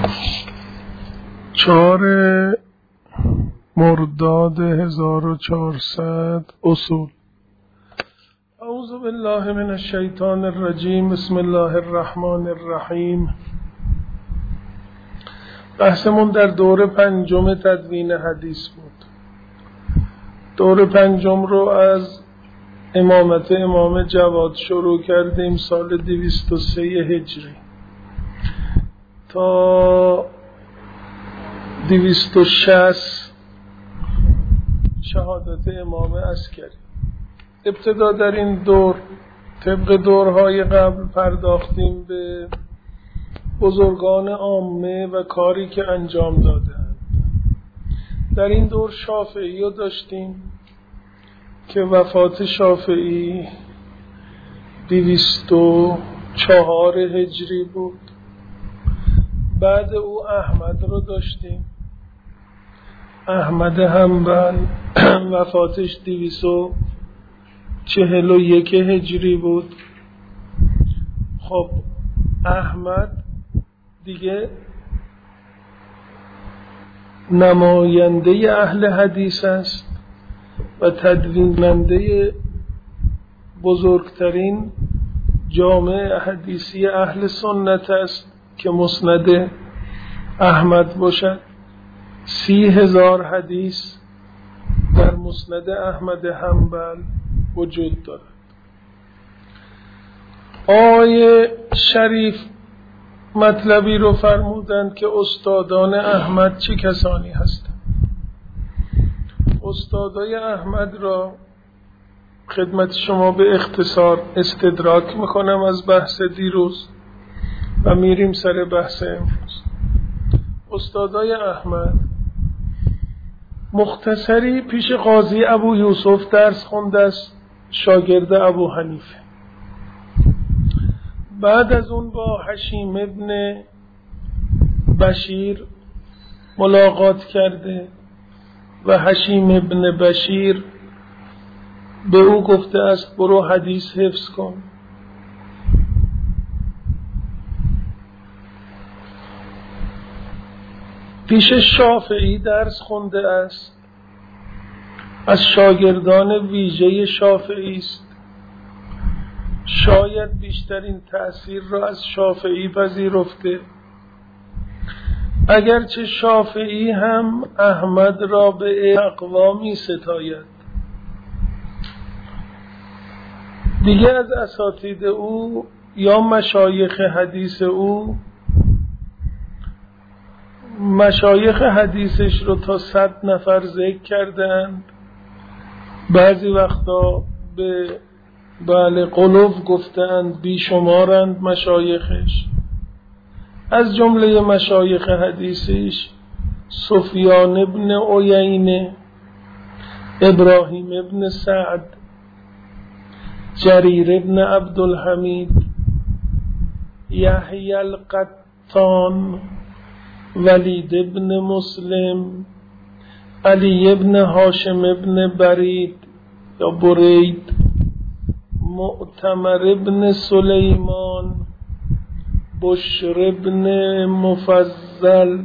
4 مرداد 1400 اصول. اعوذ بالله من الشیطان الرجیم. بسم الله الرحمن الرحیم. بحثمون در دور 5 تدوین حدیث بود. دور 5 رو از امامت امام جواد شروع کردیم سال 203 هجری تا 260 شهادت امام عسکری. ابتدا در این دور طبق دورهای قبل پرداختیم به بزرگان عامه و کاری که انجام دادند. در این دور شافعی رو داشتیم که وفات شافعی 204 هجری بود. بعد او احمد رو داشتیم. احمد حنبل وفاتش 241 هجری بود. خب احمد دیگه نماینده اهل حدیث است و تدویننده بزرگترین جامعه حدیثی اهل سنت است که مسند احمد باشد. 30,000 حدیث در مسند احمد حنبل وجود دارد. آیه شریف مطلبی رو فرمودند که استادان احمد چه کسانی هستند. استادای احمد را خدمت شما به اختصار استدراک میکنم از بحث دیروز و میریم سر بحث امروز. استادای احمد مختصری پیش قاضی ابو یوسف درس خونده است، شاگرد ابو حنیفه. بعد از اون با حشیم ابن بشیر ملاقات کرده و حشیم ابن بشیر به او گفته است برو حدیث حفظ کن. پیش شافعی درس خونده است، از شاگردان ویژه شافعی است. شاید بیشترین تأثیر را از شافعی پذیرفته، اگرچه شافعی هم احمد را به اقوامی ستاید. دیگه از اساتید او یا مشایخ حدیث او، مشایخ حدیثش رو تا 100 نفر ذکر کردند. بعضی وقتا به قلوب گفتند بیشمارند مشایخش. از جمله مشایخ حدیثش سفیان ابن عیینه، ابراهیم ابن سعد، جریر ابن عبدالحمید، یحیی القطان، ولید ابن مسلم، علی ابن هاشم ابن برید یا برید، معتمر ابن سلیمان، بشر ابن مفضل،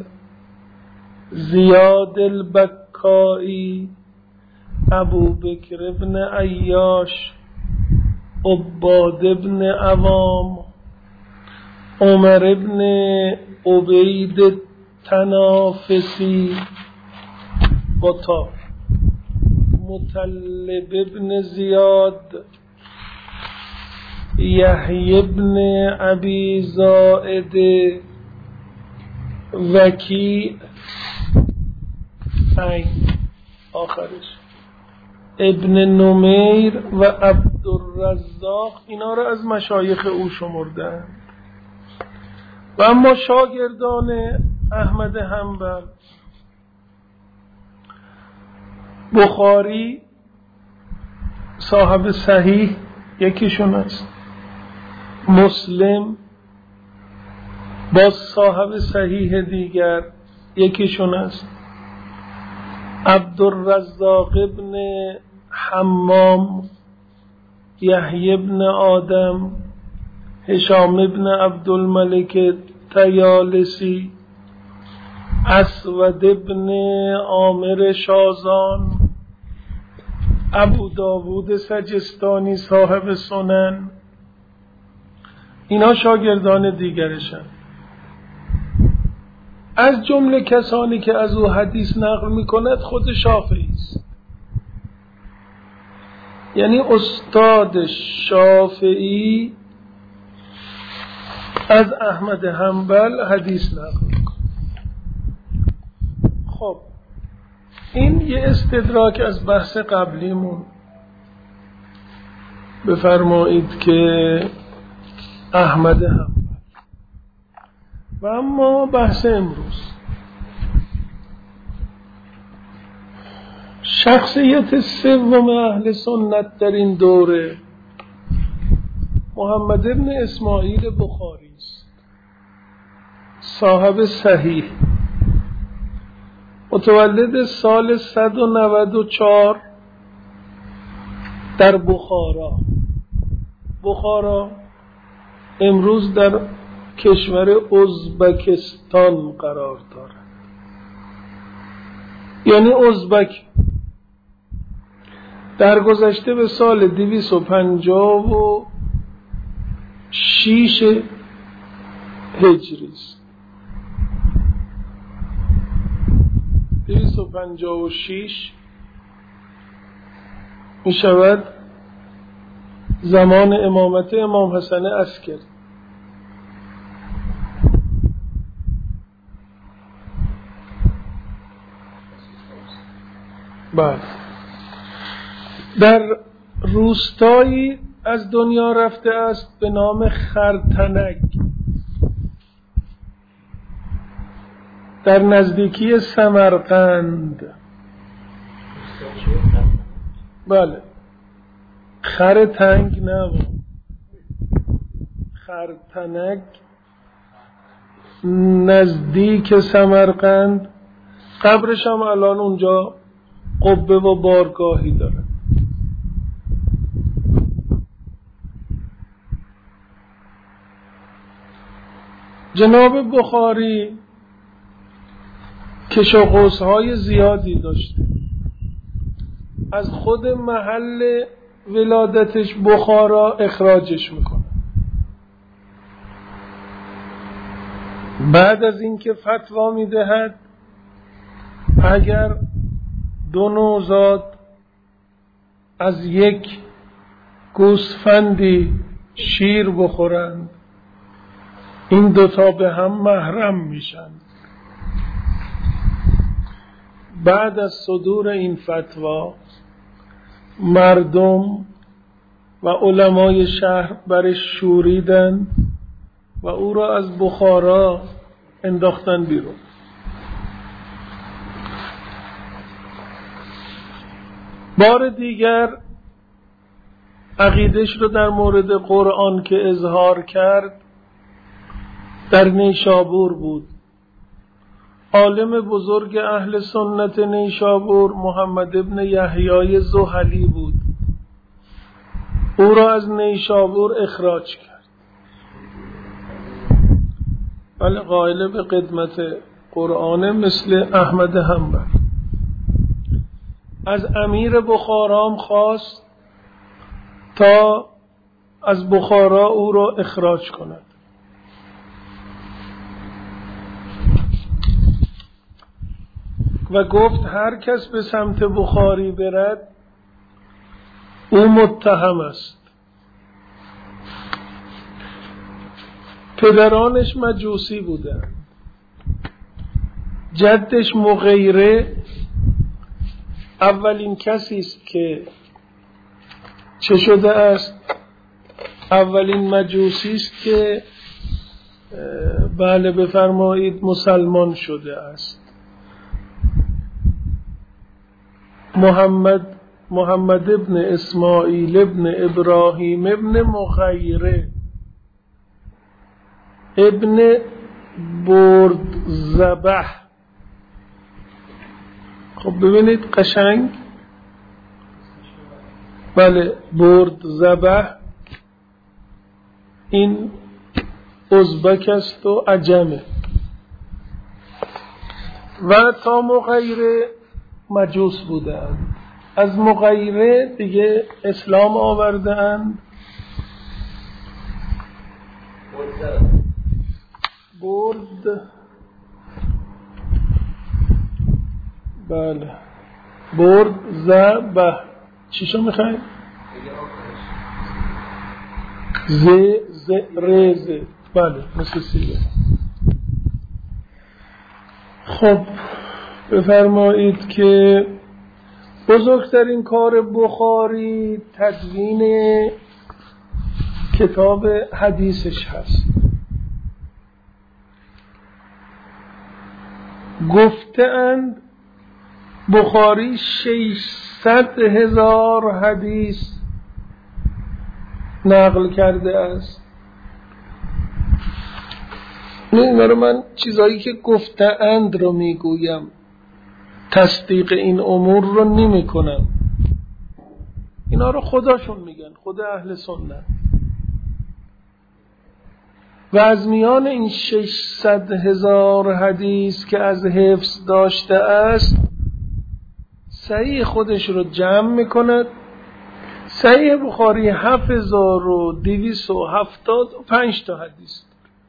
زیاد البکائی، ابو بکر ابن عیاش، عباد ابن عوام، عمر ابن عبید تنافسی، بطا، مطلب ابن زیاد، یحیی ابن ابی زائده، وکی، آخرش ابن نمیر و عبدالرزاق. اینا را از مشایخ او شمردند. و اما شاگردان احمد حنبل، بخاری صاحب صحیح یکیشون است، مسلم با صاحب صحیح دیگر یکیشون است، عبدالرزاق ابن حمام، یحیی ابن آدم، هشام ابن عبدالملک طیالسی، اسود ابن عامر شازان، ابو داوود سجستانی صاحب سنن، اینا شاگردان دیگرشن. از جمله کسانی که از او حدیث نقل میکند خود شافعی است. یعنی استاد شافعی از احمد حنبل حدیث نقل میکنه. خب این یه استدراک از بحث قبلیمون. بفرمایید که احمد حنبل. و اما بحث امروز، شخصیت سوم اهل سنت در این دوره محمد ابن اسماعیل بخاری است، صاحب صحیح، متولد سال 194 در بخارا. بخارا امروز در کشور ازبکستان قرار دارد، یعنی ازبک. در گذشته به سال 256 هجری است. 256 می شود زمان امامت امام حسن عسکری. بعد در روستایی از دنیا رفته است به نام خرتنک در نزدیکی سمرقند. بله، خرتنگ نه، خرتنک نزدیک سمرقند. قبرش هم الان اونجا قبه و بارگاهی داره. جناب بخاری کش و قوس‌های زیادی داشته. از خود محل ولادتش بخارا اخراجش میکنه. بعد از اینکه فتوا میدهد اگر دو نوزاد از یک گوسفندی شیر بخورند، این دوتا به هم محرم میشن. بعد از صدور این فتوا مردم و علمای شهر برش شوریدن و او را از بخارا انداختن بیرون. بار دیگر عقیدش رو در مورد قرآن که اظهار کرد در نیشابور بود. عالم بزرگ اهل سنت نیشابور محمد ابن یحیی زحلی بود. او را از نیشابور اخراج کرد. ولی قائل به قدمت قرآن مثل احمد حنبل. از امیر بخارام خواست تا از بخارا او را اخراج کند. و گفت هر کس به سمت بخاری برد او متهم است. پدرانش مجوسی بودند. جدش مغیره اولین کسی است که چه شده است؟ اولین مجوسی است که بله بفرمایید مسلمان شده است. محمد ابن اسماعیل ابن ابراهیم ابن مغیره ابن بردزبح. خب ببینید قشنگ، بله بردزبح این ازبک است و عجمه. و تا مغیره مجوس بودند، از مغیره دیگه اسلام آوردند. برد، بله، برد زبه. چیشو میخوایم؟ رز، بله، مثل سیگه. خب بفرمایید که بزرگترین کار بخاری تدوین کتاب حدیثش هست. گفتند بخاری 600,000 حدیث نقل کرده است. من چیزایی که گفتند رو میگویم، تصدیق این امور رو نمی کنم. اینا رو خداشون میگن، خود اهل سنت. و از میان این 600,000 حدیث که از حفظ داشته است، صحیح خودش رو جمع میکند. صحیح بخاری 7275 تا حدیث،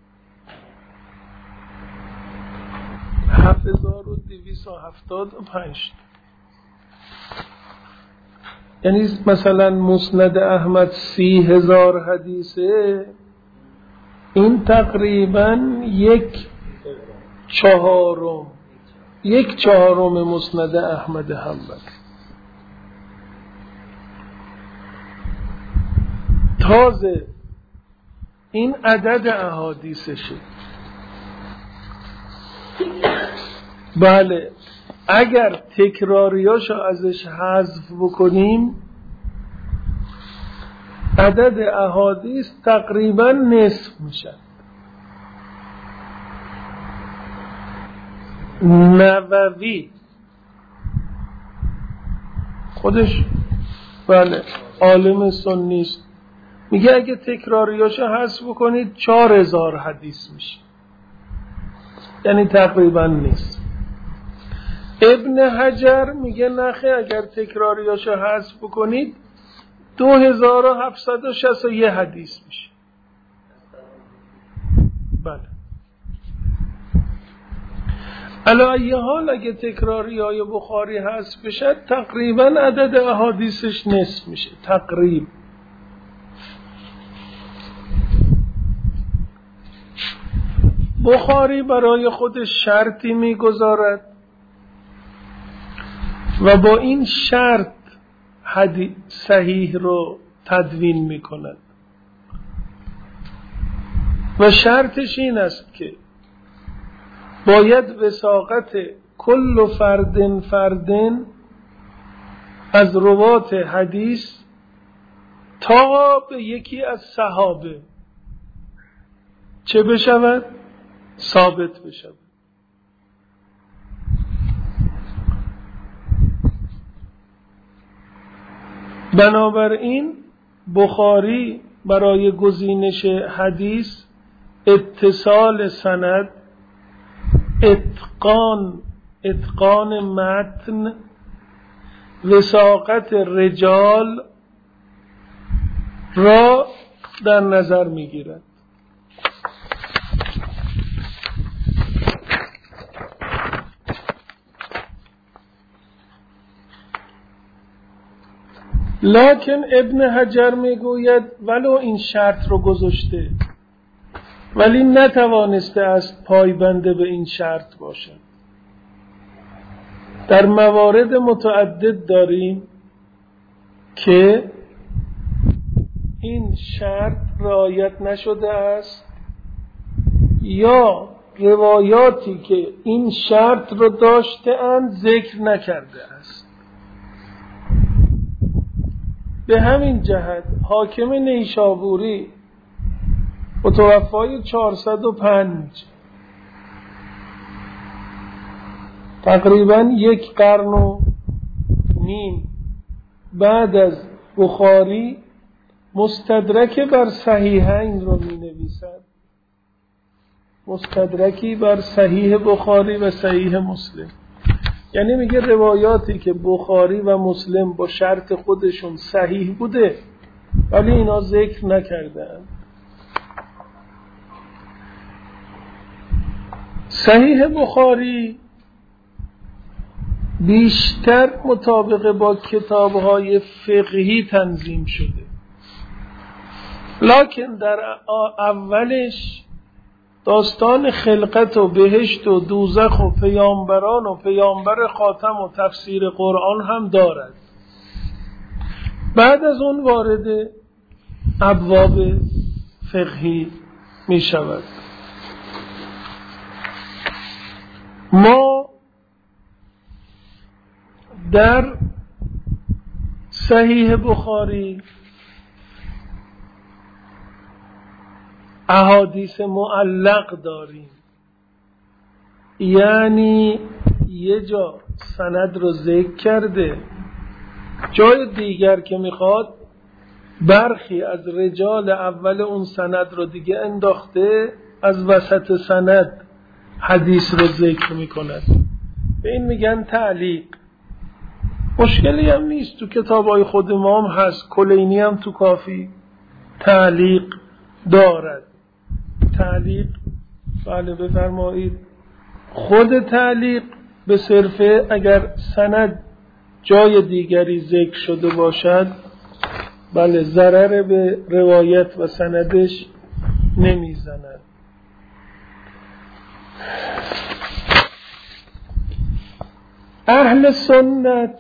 7275. یعنی مثلا مسند احمد 30,000 حدیثه، این تقریبا 1/4 مسند احمد حنبل. تازه این عدد احادیثشه. بله، اگر تکراریاشو ازش حذف بکنیم، عدد احادیث تقریبا نصف میشن. نووی خودش، بله، عالم سنی است، میگه اگه تکراریاشو حذف بکنید 4,000 حدیث میشه، یعنی تقریبا نیست. ابن حجر میگه نخه، اگر تکراریاشو حذف بکنید 2761 حدیث میشه. بله، علی ای حال اگه تکراریای بخاری حذف بشه، تقریبا عدد احادیثش نصف میشه، تقریبا. بخاری برای خودش شرطی میگذارد و با این شرط حدیث صحیح رو تدوین میکند و شرطش این است که باید وثاقت کل فردن از روات حدیث تا به یکی از صحابه چه بشود؟ ثابت بشود. بنابراین بخاری برای گزینش حدیث اتصال سند، اتقان متن، وثاقت رجال را در نظر میگیرد. لکن ابن حجر میگوید ولو این شرط رو گذاشته، ولی نتوانسته است پایبنده به این شرط باشد. در موارد متعدد داریم که این شرط رعایت نشده است یا روایاتی که این شرط رو داشته اند ذکر نکرده است. به همین جهت حاکم نیشابوری متوفای 405، تقریبا 1.5 قرن بعد از بخاری مستدرک بر صحیحین رو می نویسد. مستدرکی بر صحیح بخاری و صحیح مسلم. یعنی میگه روایاتی که بخاری و مسلم با شرط خودشون صحیح بوده ولی اینا ذکر نکردن. صحیح بخاری بیشتر مطابق با کتاب‌های فقهی تنظیم شده، لکن در اولش داستان خلقت و بهشت و دوزخ و پیامبران و پیامبر خاتم و تفسیر قرآن هم دارد. بعد از اون وارد ابواب فقهی می شود. ما در صحیح بخاری احادیث معلق داریم، یعنی یه جا سند رو ذکر کرده، جای دیگر که میخواد برخی از رجال اول اون سند رو دیگه انداخته، از وسط سند حدیث رو ذکر میکند. به این میگن تعلیق. مشکلی هم نیست، تو کتابای خود ما هم هست، کلینی هم تو کافی تعلیق دارد. تعلیق، بله بفرمایید، خود تعلیق به صرفه اگر سند جای دیگری ذکر شده باشد بله ضرر به روایت و سندش نمیزند. اهل سنت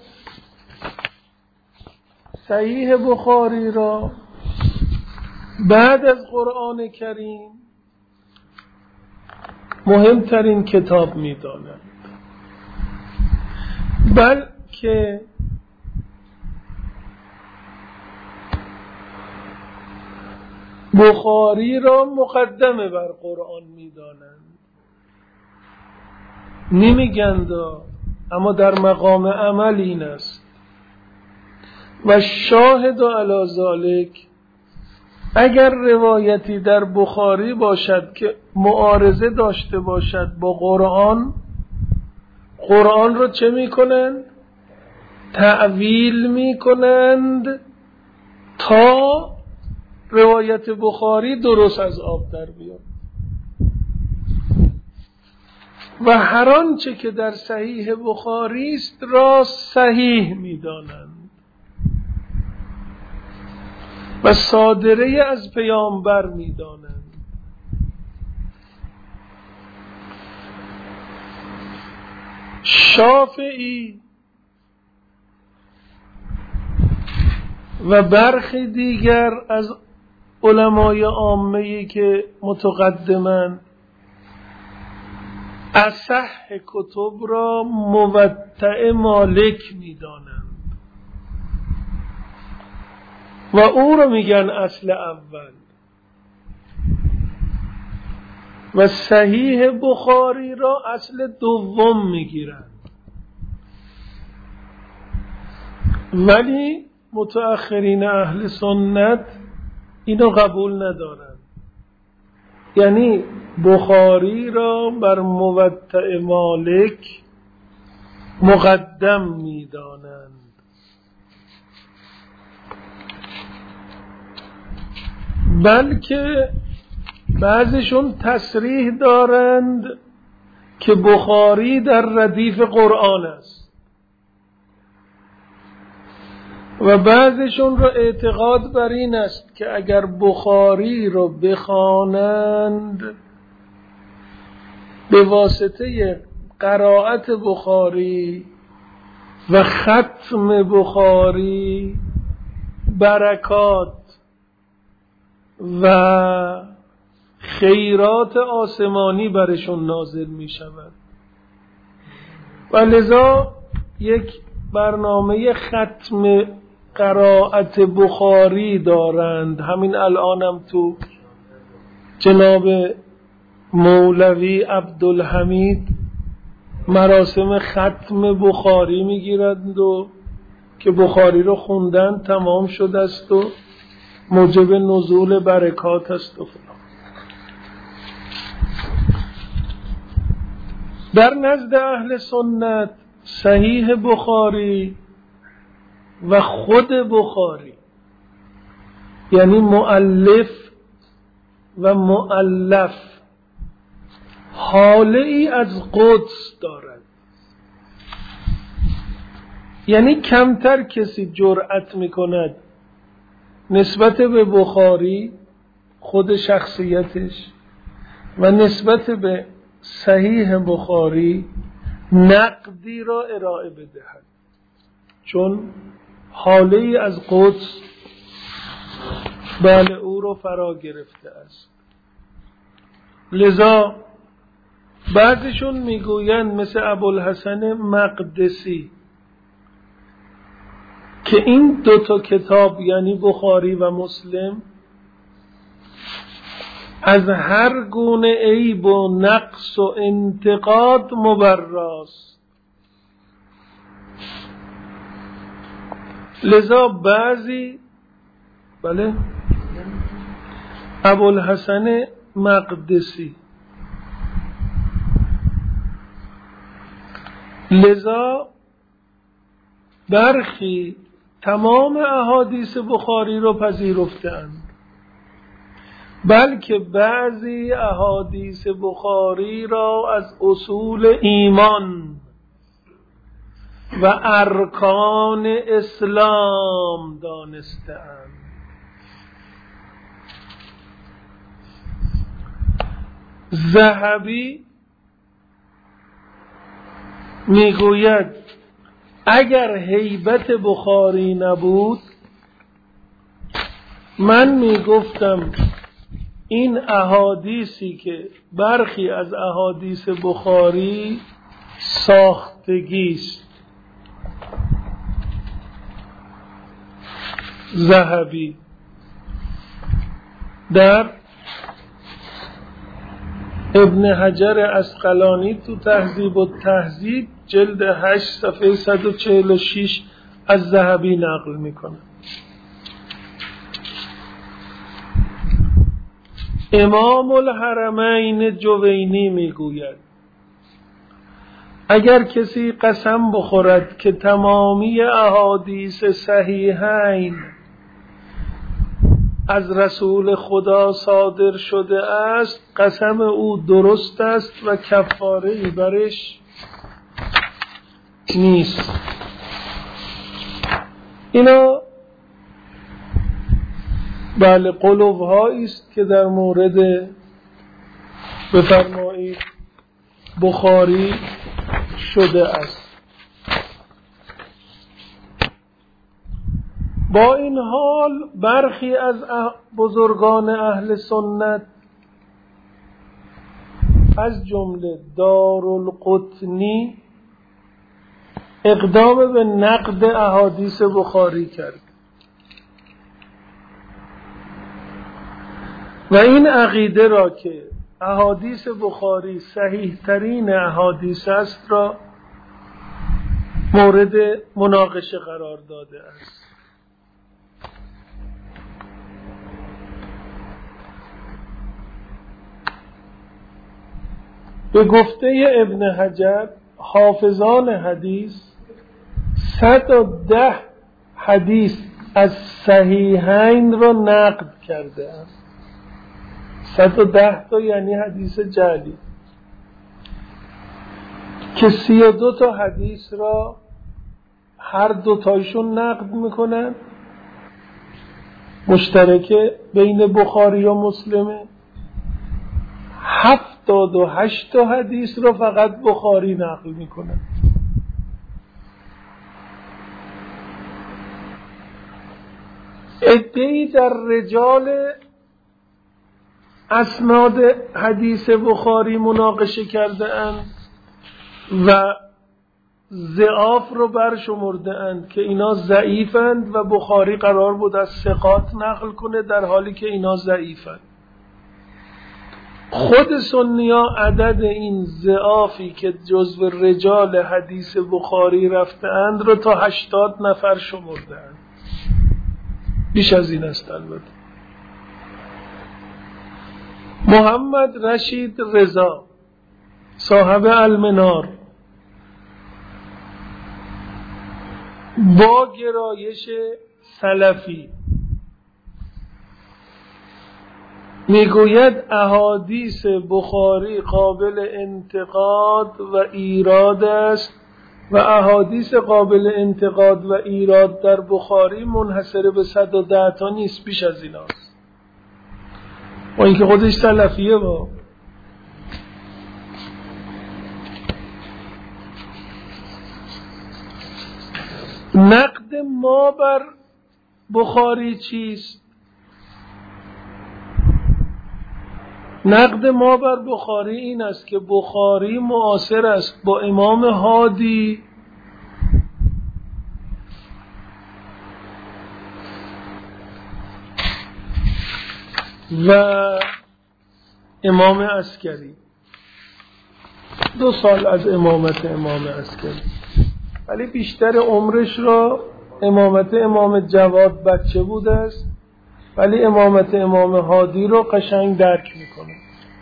صحیح بخاری را بعد از قرآن کریم مهمترین کتاب می‌دانند، بلکه بخاری را مقدمه بر قرآن می‌دانند. نمیگند اما در مقام عمل این است. و شاهد علی ذالک، اگر روایتی در بخاری باشد که معارضه داشته باشد با قرآن، قرآن رو چه میکنند؟ تعویل میکنند تا روایت بخاری درست از آب در بیاد. و هر آنچه که در صحیح بخاری است را صحیح میدانند و صادره از پیامبر میدانند. شافعی و برخی دیگر از علمای عامه‌ای که متقدمند اصح کتب را موطأ مالک میدانند و او رو میگن اصل اول، و صحیح بخاری را اصل دوم میگیرند. ولی متأخرین اهل سنت اینو قبول ندارند، یعنی بخاری را بر موطأ مالک مقدم میدانند. بلکه بعضیشون تصریح دارند که بخاری در ردیف قرآن است و بعضیشون را اعتقاد بر این است که اگر بخاری رو بخوانند به واسطه قرائت بخاری و ختم بخاری برکات و خیرات آسمانی برشون نازل می شود و لذا یک برنامه ختم قرائت بخاری دارند. همین الانم تو جناب مولوی عبدالحمید مراسم ختم بخاری می گیرند و که بخاری رو خوندن تمام شده است و موجب نزول برکات است و فلان. در نزد اهل سنت صحیح بخاری و خود بخاری یعنی مؤلف و مؤلف حاله ای از قدس دارد، یعنی کمتر کسی جرأت میکند نسبت به بخاری خود شخصیتش و نسبت به صحیح بخاری نقدی را ارائه بدهد، چون حاله ای از قدس بله او را فرا گرفته است. لذا بعضشون میگویند مثل ابوالحسن مقدسی که این دوتا کتاب یعنی بخاری و مسلم از هر گونه عیب و نقص و انتقاد مبراست. لذا بعضی بله ابوالحسن مقدسی لذا برخی تمام احادیث بخاری رو پذیرفتند، بلکه بعضی احادیث بخاری را از اصول ایمان و ارکان اسلام دانستند. ذهبی میگوید اگر هیبت بخاری نبود من میگفتم این احادیثی که برخی از احادیث بخاری ساختگیست. ذهبی در ابن حجر عسقلانی تو تهذیب التهذیب جلد 8 صفحه 146 از ذهبی نقل میکنه. امام الحرمین جوینی میگوید اگر کسی قسم بخورد که تمامی احادیث صحیحین از رسول خدا صادر شده است قسم او درست است و کفاره‌ای برش نیست. اینا بله قلوب‌هایی است که در مورد بفرمایید بخاری شده است. با این حال برخی از بزرگان اهل سنت از جمله دارالقطنی اقدام به نقد احادیث بخاری کرد و این عقیده را که احادیث بخاری صحیح ترین احادیث است را مورد مناقشه قرار داده است. به گفته ابن حجر حافظان حدیث 110 حدیث از صحیحین را نقد کرده است. 110 تا یعنی حدیث جعلی که 32 تا حدیث را هر دوتایشون نقد میکنن، مشترکه بین بخاری و مسلمه. 78 تا حدیث را فقط بخاری نقل میکنن. عده‌ای در رجال اسناد حدیث بخاری مناقشه کرده اند و ضعاف رو برشمرده اند که اینا ضعیفند و بخاری قرار بود از ثقات نقل کنه در حالی که اینا ضعیفند. خود سنی‌ها عدد این ضعافی که جزو رجال حدیث بخاری رفته اند رو تا 80 نفر شمرده اند. بیش از این است البته. محمد رشید رضا صاحب المنار با گرایش سلفی میگوید احادیث بخاری قابل انتقاد و ایراد است و احادیث قابل انتقاد و ایراد در بخاری منحصر به 110 تا نیست، بیش از ایناست. با اینکه خودش سلفیه. با نقد ما بر بخاری چیست؟ نقد ما بر بخاری این است که بخاری معاصر است با امام هادی و امام عسکری. 2 سال از امامت امام عسکری، ولی بیشتر عمرش را امامت امام جواد بچه بوده است، ولی امامت امام هادی رو قشنگ درک میکنه.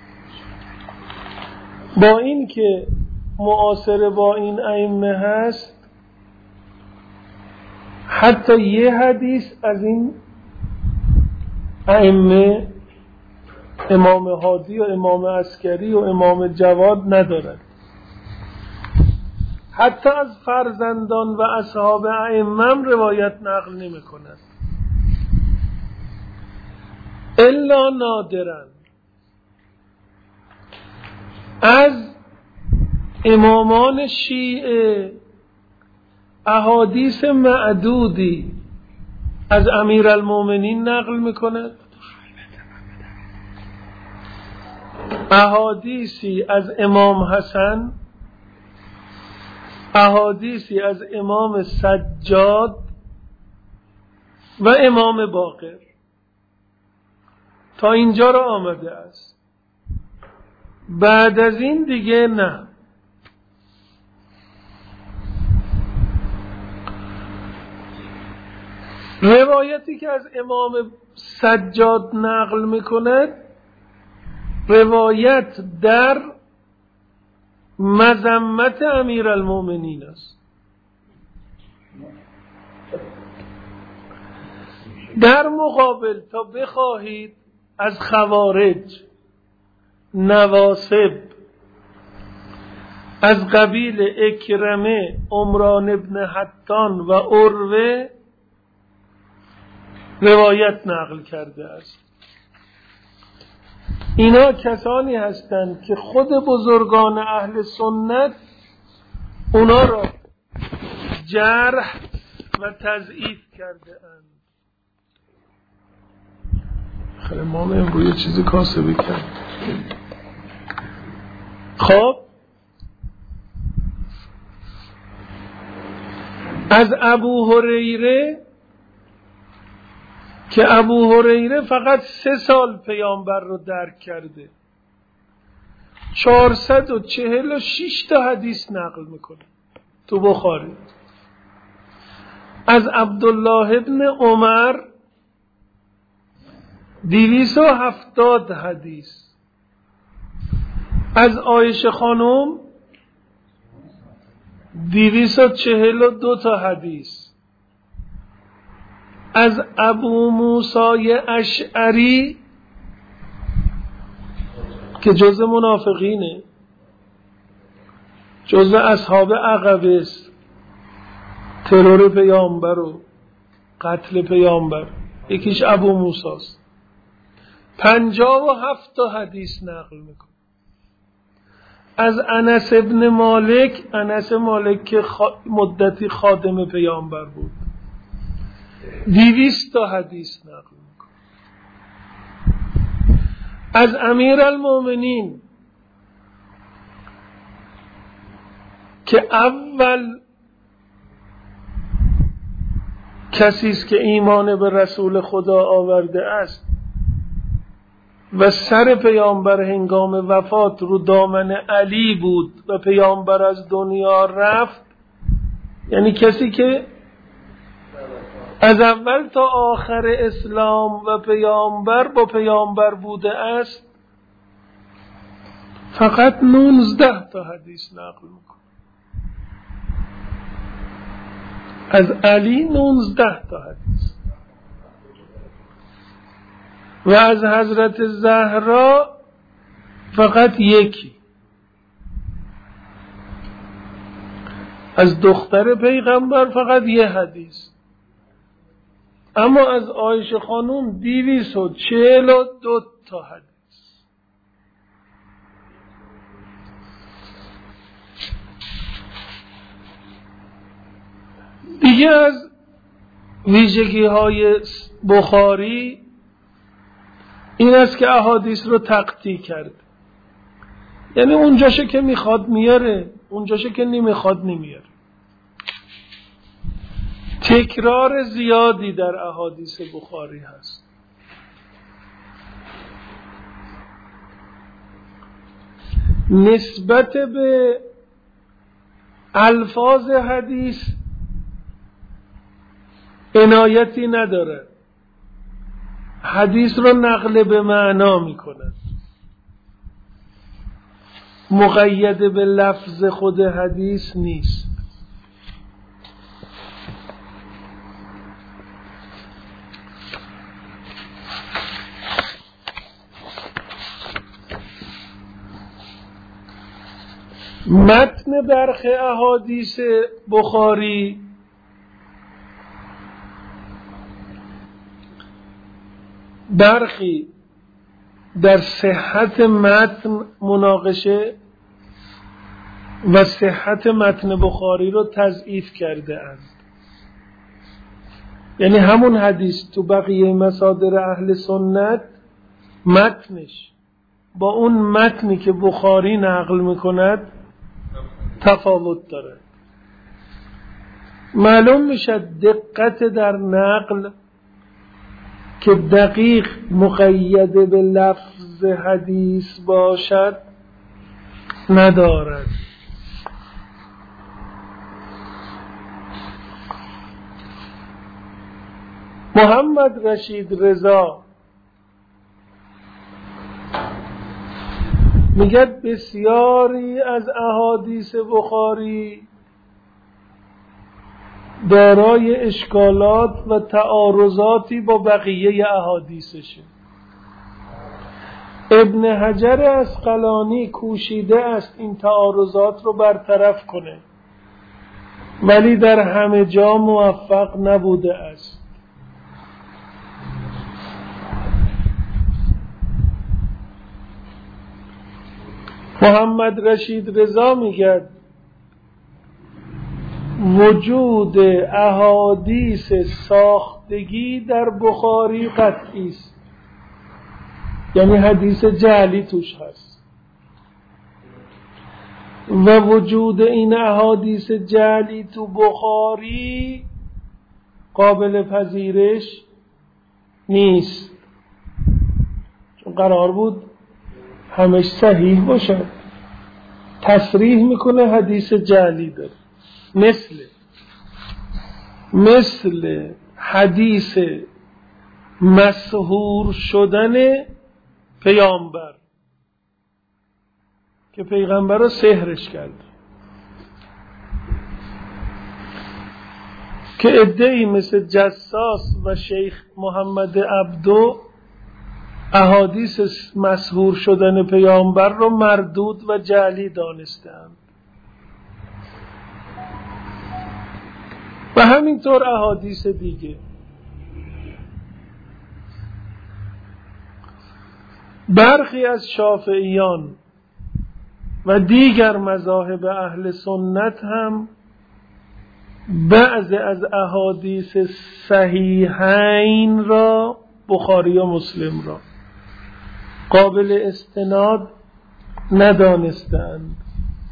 با این که معاصر با این ائمه هست، حتی یه حدیث از این ائمه امام هادی و امام عسکری و امام جواد ندارد. حتی از فرزندان و اصحاب ائمه روایت نقل نمی کند الا نادرا. از امامان شیعه احادیث معدودی از امیرالمومنین نقل می کند، احادیثی از امام حسن، احادیثی از امام سجاد و امام باقر. تا اینجا را آمده است. بعد از این دیگه نه. روایتی که از امام سجاد نقل میکند روایت در مذمت امیرالمومنین است. در مقابل تا بخواهید از خوارج، نواصب، از قبیل اکرمه، عمران ابن حطان و عروه روایت نقل کرده است. اینا کسانی هستند که خود بزرگان اهل سنت اونا را جرح و تضعیف کرده اند. خیلی ما امروز یه چیزی کاسبی کرد. خب از ابو هریره که ابو هریره فقط 3 سال پیامبر رو درک کرده، 446 تا حدیث نقل میکنه تو بخاری. از عبدالله ابن عمر 270 حدیث، از عایشه خانم 242 تا حدیث، از ابو موسی اشعری که جزء منافقینه، جزء اصحاب عقبه است، ترور پیامبر و قتل پیامبر، یکیش ابو موسی است، 57 تا حدیث نقل میکنه. از انس ابن مالک، انس مالک که مدتی خادم پیامبر بود، 200 تا حدیث نقل میکنه. از امیرالمومنین که اول کسی است که ایمان به رسول خدا آورده است و سر پیامبر هنگام وفات رو دامن علی بود و پیامبر از دنیا رفت، یعنی کسی که از اول تا آخر اسلام و پیامبر با پیامبر بوده است، فقط 19 تا حدیث نقل میکنه. از علی 19 تا حدیث و از حضرت زهرا فقط یکی. از دختر پیغمبر فقط یه حدیث. اما از عایشه خانوم 242 تا حدیث. دیگه از ویژگی های بخاری این است که احادیث رو تقطیع کرد. یعنی اونجاشه که میخواد میاره، اونجاشه که نمیخواد نمیاره. تکرار زیادی در احادیث بخاری هست. نسبت به الفاظ حدیث عنایتی نداره. حدیث رو نقل به معنا میکنه، مقید به لفظ خود حدیث نیست. متن برخی احادیث بخاری برخی در صحت متن مناقشه و صحت متن بخاری رو تضعیف کرده اند. یعنی همون حدیث تو بقیه مصادر اهل سنت متنش با اون متنی که بخاری نقل میکند تفاوت داره. معلوم میشه دقت در نقل که دقیق مقید به لفظ حدیث باشد ندارد. محمد رشید رضا میگه بسیاری از احادیث بخاری دارای اشکالات و تعارضاتی با بقیه احادیثشه. ابن حجر عسقلانی کوشیده است این تعارضات رو برطرف کنه، ولی در همه جا موفق نبوده است. محمد رشید رضا میگه وجود احادیث ساختگی در بخاری قطعی است، یعنی حدیث جعلی توش هست، و وجود این احادیث جعلی تو بخاری قابل پذیرش نیست، چون قرار بود همش صحیح باشه. تصریح میکنه حدیث جعلی داره، مثل حدیث مسحور شدن پیامبر که پیغمبر رو سحرش کرد، که عده‌ای مثل جساس و شیخ محمد عبدو احادیث مسحور شدن پیامبر رو مردود و جعلی دانستند و همینطور احادیث دیگه. برخی از شافعیان و دیگر مذاهب اهل سنت هم بعض از احادیث صحیحین را، بخاری و مسلم را، قابل استناد ندانستند.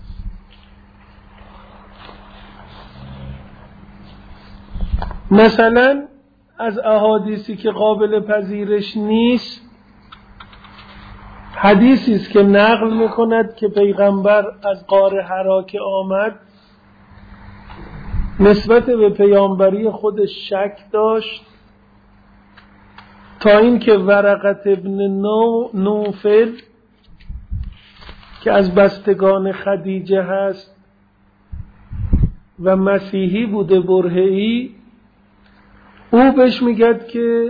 مثلا از احادیثی که قابل پذیرش نیست حدیثی است که نقل میکند که پیغمبر از غار حرا که آمد نسبت به پیامبری خودش شک داشت، تا اینکه ورقت ابن نوفل که از بستگان خدیجه هست و مسیحی بوده برهه‌ای، او بهش میگد که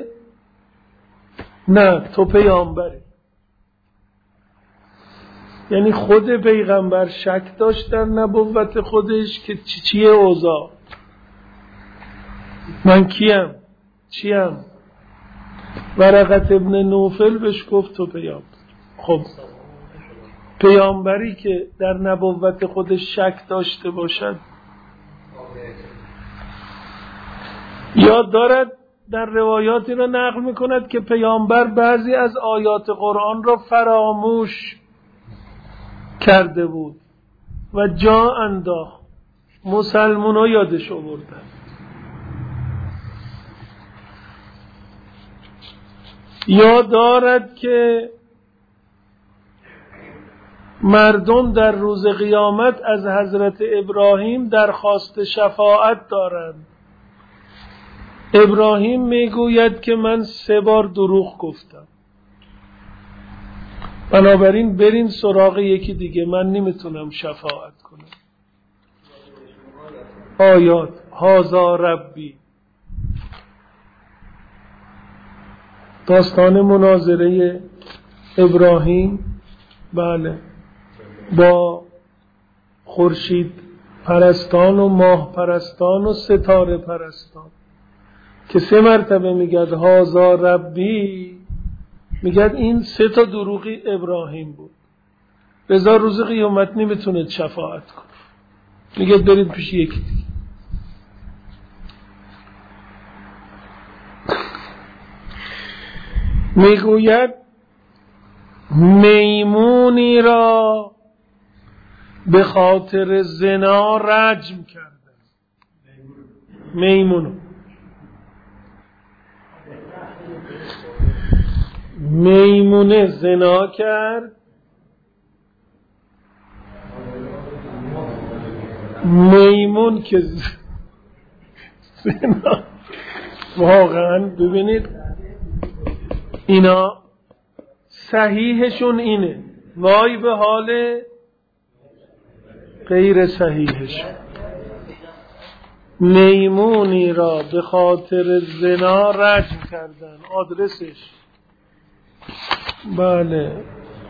نه تو پیامبری. یعنی خود پیغمبر شک داشت در نبوت خودش که چیه اوضاع، من کیم چیم. ورقت ابن نوفل بهش گفت تو پیامبر. خب پیامبری که در نبوت خودش شک داشته باشد، یاد دارد در روایاتی را نقل میکند که پیامبر بعضی از آیات قرآن را فراموش کرده بود و جا انداخت، مسلمان ها یادش آوردن. یاد دارد که مردم در روز قیامت از حضرت ابراهیم درخواست شفاعت دارند. ابراهیم میگوید که من 3 بار دروغ گفتم، بنابراین برین سراغ یکی دیگه، من نمیتونم شفاعت کنم. آیات هازا ربی، داستان مناظره ابراهیم بله با خورشید پرستان و ماه پرستان و ستاره پرستان که 3 مرتبه میگد هازا ربی، میگد این 3 تا دروغی ابراهیم بود، لذا روز قیامت نمیتونه شفاعت کنه. میگه برید پیش یکی دیگه. میگوید میمونی را به خاطر زنا رجم کردن. میمونه زنا کرد، میمون که زنا، واقعا ببینید اینا صحیحشون اینه، وای به حال غیر صحیحشون. میمونی را به خاطر زنا رجم کردن. آدرسش بله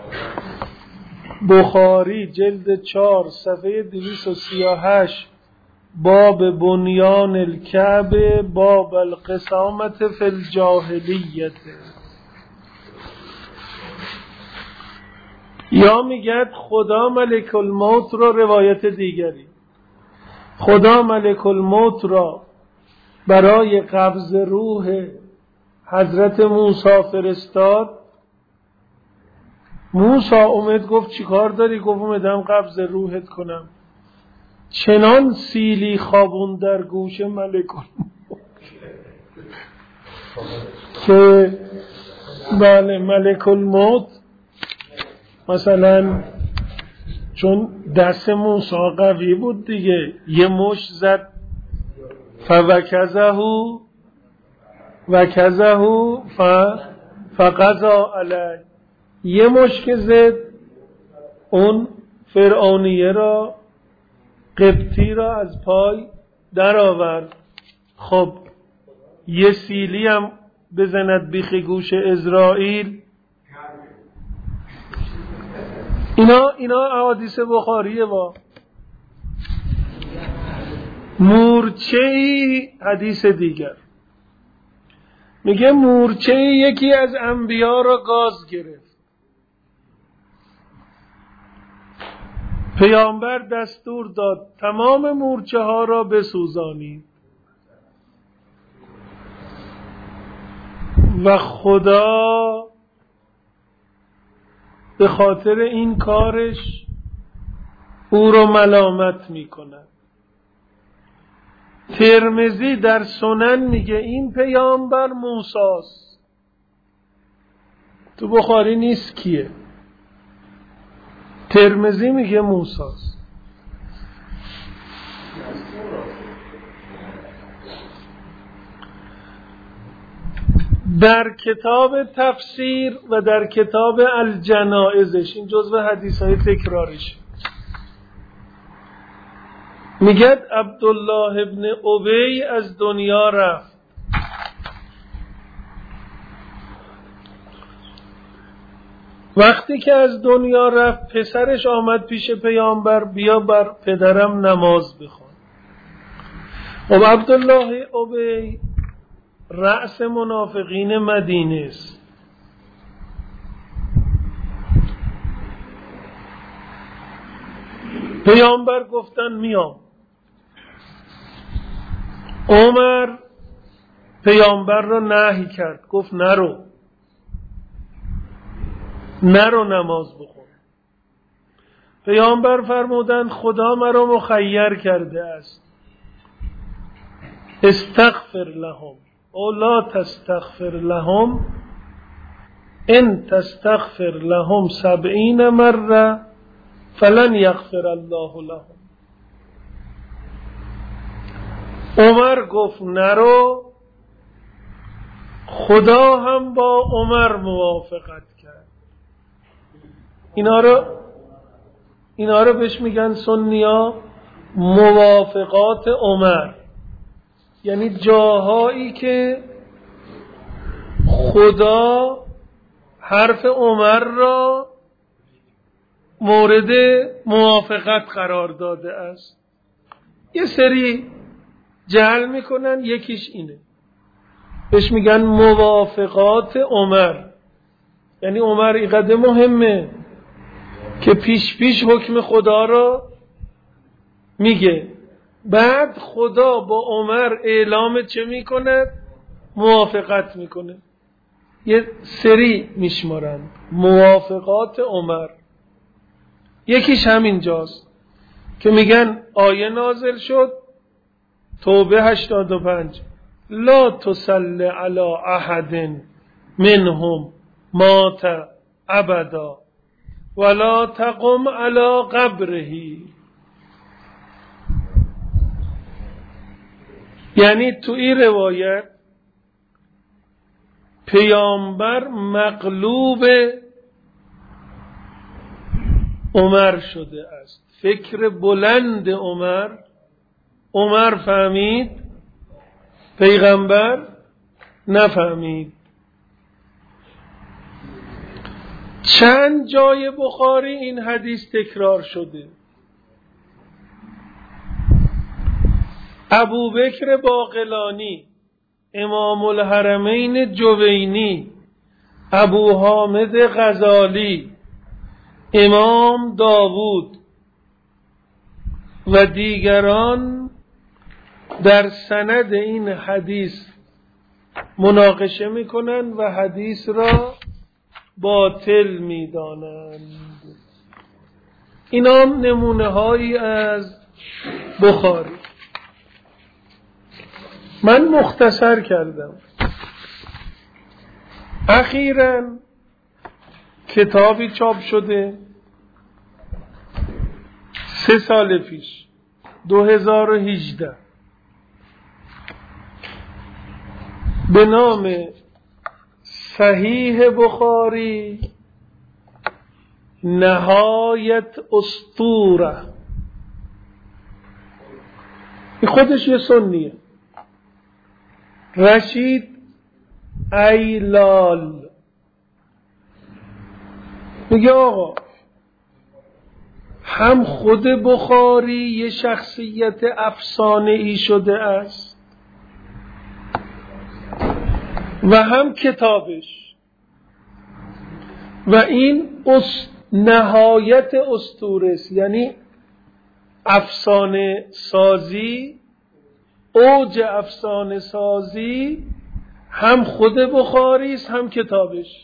بخاری جلد 4 صفحه 238، باب بنیان الکعبه باب القسامت فی الجاهلیت. یا میگد خدا ملک الموت را، روایت دیگری، خدا ملک الموت را برای قبض روح حضرت موسی فرستاد. موسی اومد گفت چی کار داری؟ گفت اومدم قبض روحت کنم. چنان سیلی خوابون در گوش ملک الموت که بله ملک الموت مثلا چون دست موسی قوی بود دیگه، یه مش زد وکزهو فقضا علی، یه مش که زد اون فرعونیه را، قبطی را از پای در آورد. خب یه سیلی هم بزند بیخ گوش اسرائیل. اینا احادیث بخاریه. با مورچه‌ای حدیث دیگر میگه مورچه‌ای یکی از انبیا را گاز گرفت. پیامبر دستور داد تمام مورچه ها را بسوزانید و خدا به خاطر این کارش او رو ملامت میکند. ترمذی در سنن میگه این پیامبر موسی است. تو بخاری نیست کیه؟ ترمذی میگه موسی است. در کتاب تفسیر و در کتاب الجنائزش، این جزو حدیث‌های تکرارش، میگه عبدالله ابن ابی از دنیا رفت. وقتی که از دنیا رفت پسرش آمد پیش پیامبر، بیا بر پدرم نماز بخوان. و عبدالله ابی رأس منافقین مدینه است. پیامبر گفتن میام. عمر پیامبر را نهی کرد، گفت نرو نماز بخون. پیامبر فرمودند خدا مرا مخیر کرده است، استغفر لهم او لا تستغفر لهم، ان تستغفر لهم 70 مره فلن یغفر الله لهم. عمر گفت نرو، خدا هم با عمر موافقت کرد. اینا رو بهش میگن سنیا موافقات عمر، یعنی جاهایی که خدا حرف عمر را مورد موافقت قرار داده است. یه سری جعل میکنن، یکیش اینه، بهش میگن موافقات عمر. یعنی عمر اینقدر مهمه که پیش حکم خدا را میگه، بعد خدا با عمر اعلام چه میکنه؟ موافقت میکنه. یه سری میشمارن موافقات عمر. یکیش همین جاست که میگن آیه نازل شد، توبه 85، لا تصل علی احد منهم مات ابدا ولا تقم علی قبره. یعنی تو این روایت پیامبر مغلوب عمر شده است. فکر بلند عمر فهمید، پیغمبر نفهمید. چند جای بخاری این حدیث تکرار شده. ابوبکر باقلانی، امام الحرمین جوینی، ابو حامد غزالی، امام داوود و دیگران در سند این حدیث مناقشه میکنن و حدیث را باطل میدانند. اینا نمونه هایی از بخاری. من مختصر کردم. اخیراً کتابی چاپ شده 3 سال پیش، 2018، به نام صحیح بخاری نهایت اسطوره. این خودش یه سنیه. رشید ایلال میگه آقا هم خود بخاری یه شخصیت افسانه‌ای شده است و هم کتابش، و این نهایت اسطوره است. یعنی افسانه سازی، اوج افسانه سازی هم خود بخاری است هم کتابش.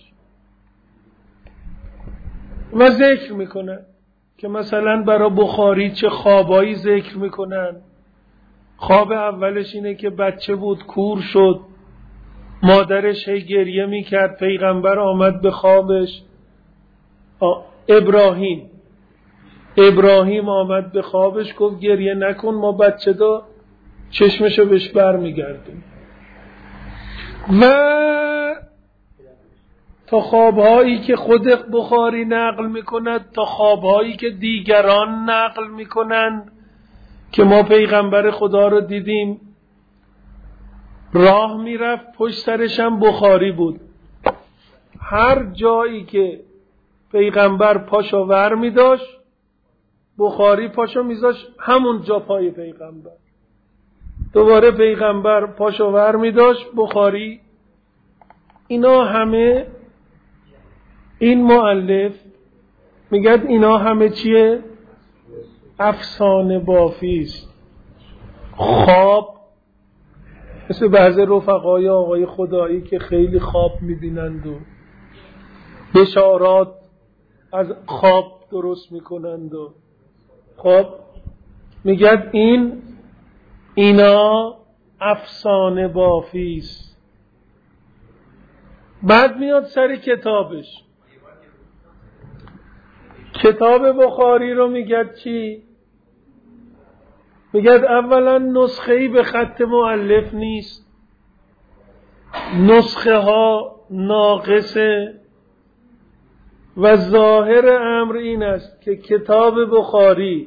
و ذکر میکنن که مثلا برای بخاری چه خوابایی ذکر میکنن. خواب اولش اینه که بچه بود کور شد، مادرش هی گریه میکرد، پیغمبر آمد به خوابش. ابراهیم آمد به خوابش گفت گریه نکن، ما بچه دا چشمشو بهش بر میگردیم. و تا خوابهایی که خود بخاری نقل میکند تا خوابهایی که دیگران نقل میکنند که ما پیغمبر خدا رو دیدیم راه میرفت پشت سرش هم بخاری بود. هر جایی که پیغمبر پاشو ور میداشت بخاری پاشو میذاشت همون جا پای پیغمبر. دوباره پیغمبر پاشو ور میداشت بخاری. اینا همه این مؤلف میگه اینا همه چیه؟ افسانه بافیست. خواب مثل بعضی رفقای آقای خدایی که خیلی خواب میبینند و بشارات از خواب درست میکنند و خب میگه اینا افسانه بافیست. بعد میاد سر کتابش. کتاب بخاری رو میگه چی؟ میگه اولا نسخه‌ای به خط مؤلف نیست، نسخه ها ناقصه و ظاهر امر این است که کتاب بخاری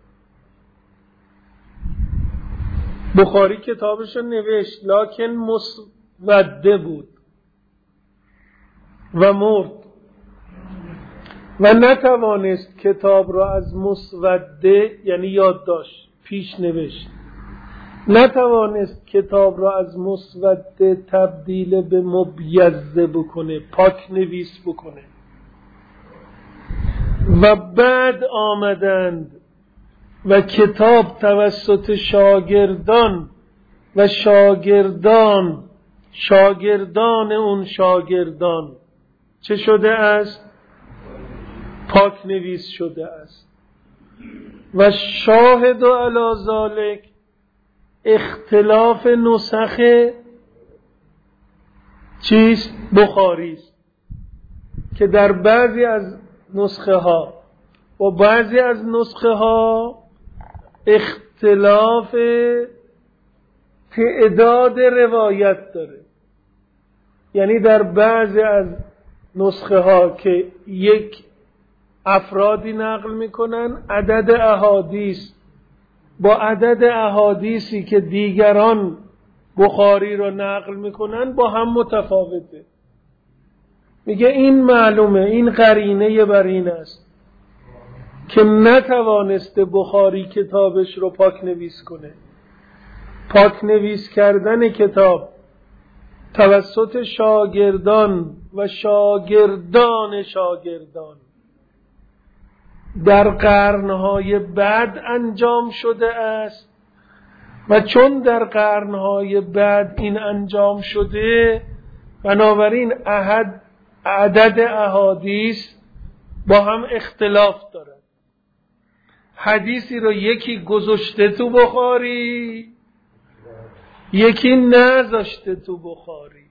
کتابش رو نوشت لکن مسوده بود و مرد و نتوانست کتاب را از مسوده یعنی یادداشت پیش نوشت، نتوانست کتاب را از مسوده تبدیل به مبیضه بکنه، پاک نویس بکنه و بعد آمدند و کتاب توسط شاگردان و شاگردان اون شاگردان چه شده است؟ پاک نویس شده است. و شاهد و علی ذالک اختلاف نسخ چیست؟ بخاری است که در بعضی از نسخه ها و بعضی از نسخه ها اختلاف تعداد روایت داره. یعنی در بعضی از نسخه ها که یک افرادی نقل میکنن عدد احادیث با عدد احادیثی که دیگران بخاری رو نقل میکنن با هم متفاوته. میگه این معلومه، این قرینه بر این است که نتوانسته بخاری کتابش رو پاک نویس کنه. پاک نویس کردن کتاب توسط شاگردان و شاگردان در قرنهای بعد انجام شده است و چون در قرنهای بعد این انجام شده بنابراین عدد احادیث با هم اختلاف دارد. حدیثی رو یکی گذاشته تو بخاری یکی نذاشته تو بخاری،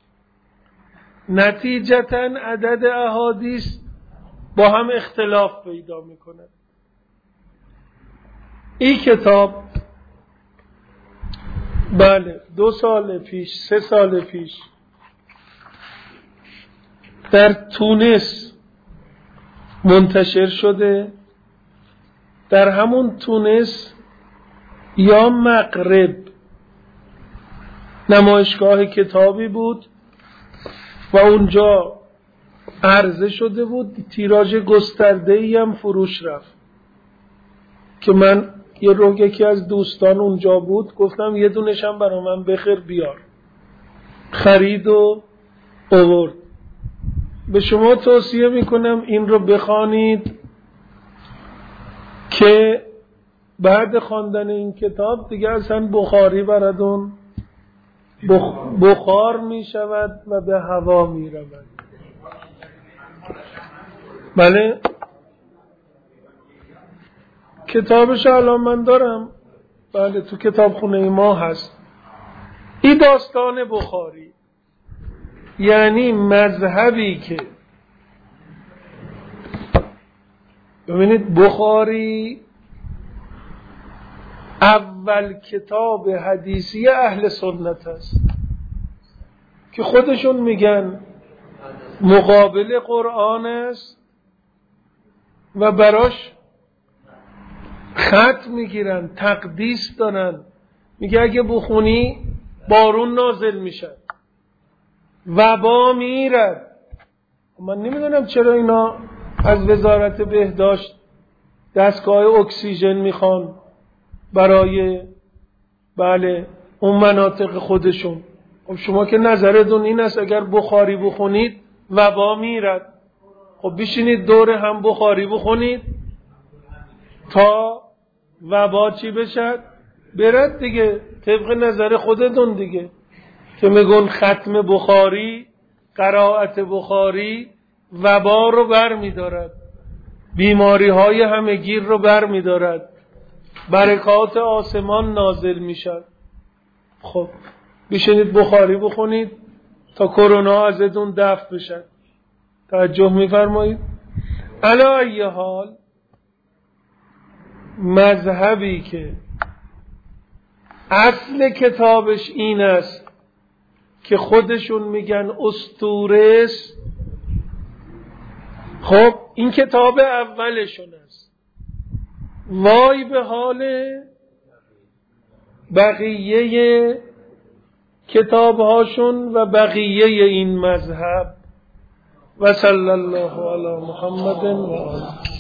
نتیجتاً عدد احادیث با هم اختلاف پیدا میکنه. این کتاب بله 2 سال پیش 3 سال پیش در تونس منتشر شده. در همون تونس یا مغرب نمایشگاه کتابی بود و اونجا عرضه شده بود، تیراژ گسترده‌ای هم فروش رفت که من یکی از دوستان اونجا بود گفتم یه دونش هم برای من بخیر بیار. خرید و آورد. به شما توصیه میکنم این رو بخوانید که بعد خواندن این کتاب دیگه اصلا بخاری براتون بخار می شود و به هوا می رود. بله کتابش الان من دارم، بله تو کتابخونه ما هست. این داستان بخاری یعنی مذهبی که ببینید بخاری اول کتاب حدیثی اهل سنت است که خودشون میگن مقابل قرآن است و براش خط میگیرن، تقدیس دارن. میگه اگه بخونی بارون نازل میشن، وبا میرد. من نمیدونم چرا اینا از وزارت بهداشت دستگاه اکسیژن میخوان برای اون مناطق خودشون. خب شما که نظرتون این است اگر بخاری بخونید وبا میرد، خب بشینید دور هم بخاری بخونید تا وبا چی بشد؟ برد دیگه، طبق نظر خودتون دیگه، که میگن ختم بخاری، قرائت بخاری وبا رو بر میدارد، بیماری های همگیر رو بر میدارد، برکات آسمان نازل میشد. خب بشینید بخاری بخونید تا کرونا ازتون دفع بشد. توجه میفرمایید؟ علی ای حال مذهبی که اصل کتابش این است که خودشون میگن اسطوره است، خب این کتاب اولشون است. وای به حال بقیه کتابهاشون و بقیه این مذهب. و صلی الله علی محمد و آله.